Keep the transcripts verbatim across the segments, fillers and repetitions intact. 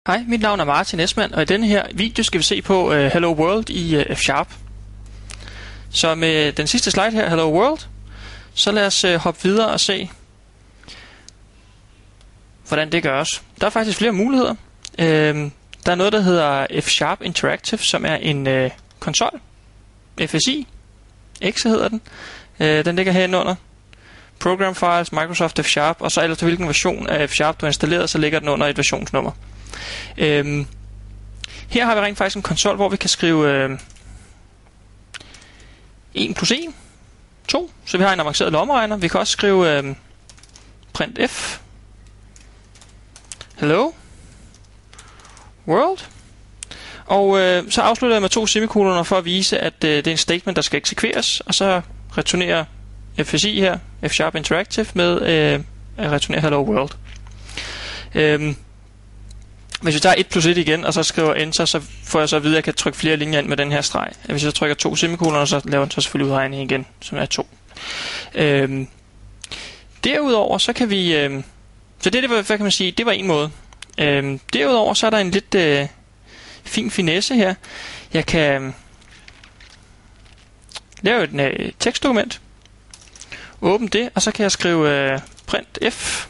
Hej, mit navn er Martin Esmann, og i denne her video skal vi se på uh, Hello World i uh, F Sharp. Så med den sidste slide her, Hello World, så lad os uh, hoppe videre og se, hvordan det gøres. Der er faktisk flere muligheder. Uh, der er noget, der hedder F Sharp Interactive, som er en uh, konsol. F S I. Exe hedder den. Uh, den ligger herinde under. Program Files, Microsoft F Sharp, og så ellers til hvilken version af F Sharp du har installeret, så ligger den under et versionsnummer. Øhm, her har vi rent faktisk en konsol, hvor vi kan skrive øh, en plus en, to, så vi har en avanceret lommeregner. Vi kan også skrive øh, printf hello world, og øh, så afslutter jeg med to semikoloner for at vise, at øh, det er en statement, der skal eksekveres, og så returnerer F S I her, F Sharp Interactive, med øh, at returnere hello world. Øhm, Hvis vi tager et plus et igen, og så skriver enter, så får jeg så at vide, at jeg kan trykke flere linjer ind med den her streg. Hvis jeg så trykker to semikoloner, så laver den så selvfølgelig udregning igen, som er to. Øhm, derudover, så kan vi... Øhm, så det, det var, hvad kan man sige, det var en måde. Øhm, derudover, så er der en lidt øh, fin finesse her. Jeg kan øh, lave et øh, tekstdokument, åbne det, og så kan jeg skrive øh, printf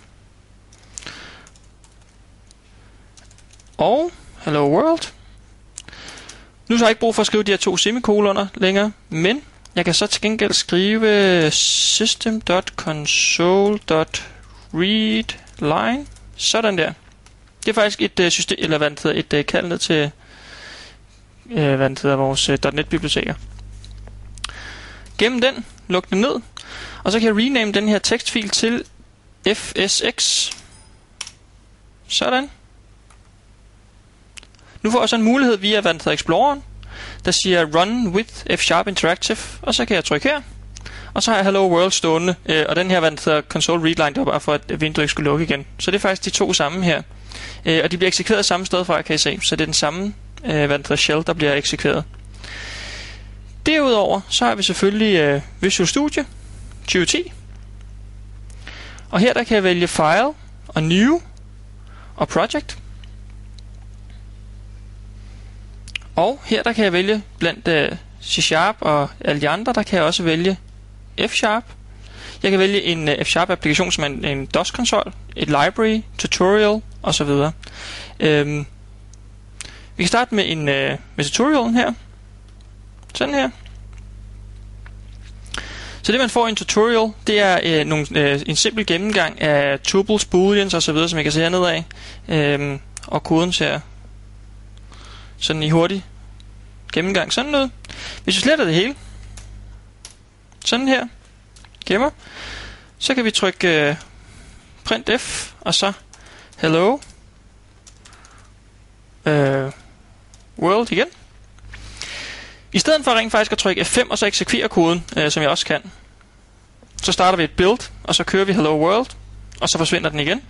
og hello world. Nu har jeg ikke brug for at skrive de her to semikoloner længere, men jeg kan så til gengæld skrive system dot console dot readline. Sådan der. Det er faktisk et uh, system, eller hvad det hedder, et uh, kald ned til uh, hvad det hedder, vores uh, .net biblioteker. Gennem den, luk den ned, og så kan jeg rename den her tekstfil til F S X. Sådan. Nu får jeg så en mulighed via hvad der hedder Exploreren, der siger Run with F Sharp Interactive, og så kan jeg trykke her, og så har jeg Hello World stående, øh, og den her hvad der hedder Console Readline, det var bare for at vinduet ikke skulle lukke igen. Så det er faktisk de to samme her, øh, og de bliver eksekveret samme sted fra, kan I se, så det er den samme øh, hvad der hedder shell, der bliver eksekveret. Derudover så har vi selvfølgelig øh, Visual Studio tyve ti, og her der kan jeg vælge File og New og Project. Og her der kan jeg vælge blandt uh, C Sharp og alle de andre, der kan jeg også vælge F Sharp. Jeg kan vælge en uh, F Sharp applikation som en, en DOS-konsol, et library, tutorial osv. Øhm, vi kan starte med en uh, med tutorialen her. Sådan her. Så det man får i en tutorial, det er uh, nogle, uh, en simpel gennemgang af tuples, booleans osv., som jeg kan se hernede af. Øhm, og koden ser sådan i hurtig gennemgang sådan noget. Hvis vi sletter det hele, sådan her, gemmer, så kan vi trykke uh, printf, og så hello uh, world igen. I stedet for rent faktisk at trykke F fem, og så eksekvere koden, uh, som jeg også kan, så starter vi et build, og så kører vi hello world, og så forsvinder den igen.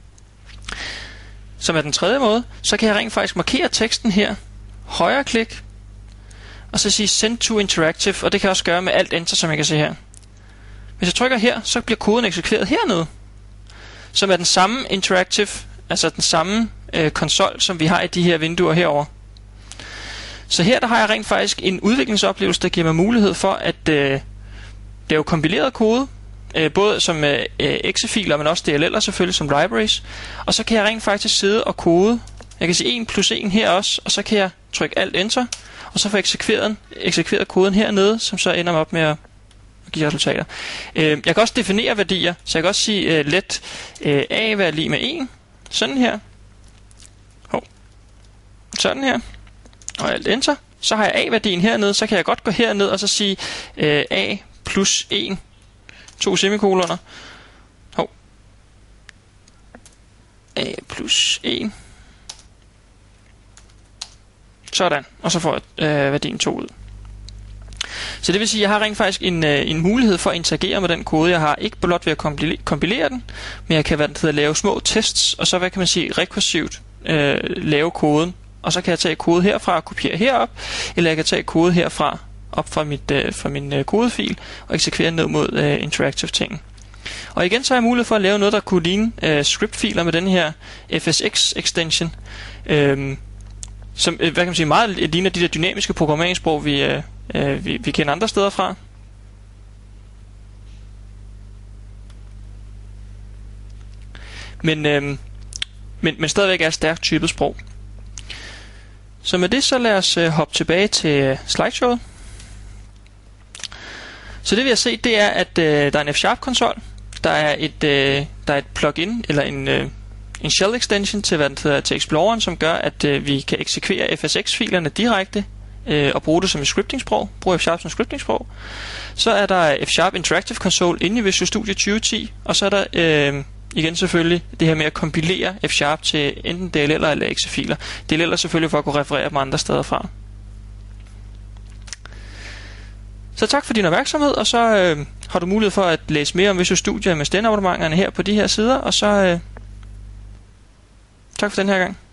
Som er den tredje måde, så kan jeg rent faktisk markere teksten her, højre klik, og så sige send to interactive, og det kan jeg også gøre med alt enter, som jeg kan se her. Hvis jeg trykker her, så bliver koden eksekveret hernede, som er den samme interactive, altså den samme øh, konsol, som vi har i de her vinduer herover. Så her der har jeg rent faktisk en udviklingsoplevelse, der giver mig mulighed for at øh, lave kompileret kode, Øh, både som øh, exe-filer, men også D L L'er selvfølgelig som libraries. Og så kan jeg rent faktisk sidde og kode. Jeg kan sige en plus en her også, og så kan jeg trykke alt enter, og så får jeg eksekveret, eksekveret koden hernede, som så ender op med at give resultater. Øh, jeg kan også definere værdier, så jeg kan også sige øh, let øh, a være lig med en, sådan her. Hov. Sådan her. Og alt enter. Så har jeg a-værdien hernede, så kan jeg godt gå herned og så sige øh, a plus en. To semikoloner. Hov. A plus en. Sådan. Og så får jeg øh, værdien to ud. Så det vil sige, at jeg har rent faktisk en, øh, en mulighed for at interagere med den kode, jeg har. Ikke blot ved at kompilere, kompilere den, men jeg kan hvad det hedder, lave små tests, og så hvad kan man sige, rekursivt øh, lave koden. Og så kan jeg tage kode herfra og kopiere herop, eller jeg kan tage kode herfra op fra, mit, øh, fra min øh, kodefil og eksekvere ned mod øh, interactive ting. Og igen så har jeg mulighed for at lave noget, der kunne ligne øh, scriptfiler med den her F S X extension, øh, som øh, hvad kan man sige, meget ligner de der dynamiske programmeringssprog, vi, øh, øh, vi, vi kender andre steder fra. Men, øh, men, men stadigvæk er et stærkt typet sprog. Så med det så lad os øh, hoppe tilbage til øh, slideshowet. Så det vi har set, det er at øh, der er en F-sharp konsol, der er et øh, der er et plugin eller en øh, en shell extension til hvad det hedder, til Exploren, som gør at øh, vi kan eksekvere F S X-filerne direkte øh, og bruge det som et scriptingsprog, bruge F-sharp som scriptingsprog. Så er der F-sharp Interactive Console inde i Visual Studio tyve ti, og så er der øh, igen selvfølgelig det her med at kompilere F-sharp til enten D L L'er eller exe-filer. D L L'er selvfølgelig for at kunne referere dem andre steder fra. Så tak for din opmærksomhed, og så øh, har du mulighed for at læse mere om Visual Studio med S T E N abonnementerne her på de her sider, og så øh, tak for den her gang.